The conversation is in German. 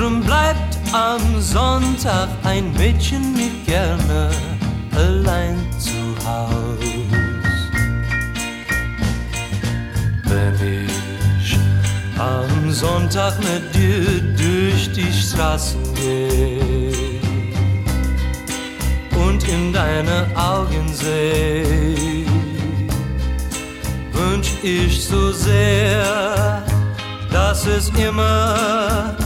Drum bleibt am Sonntag ein Mädchen nicht gerne allein zu Haus. Wenn ich am Sonntag mit dir durch die Straßen geh und in deine Augen seh, wünsch ich so sehr, dass es immer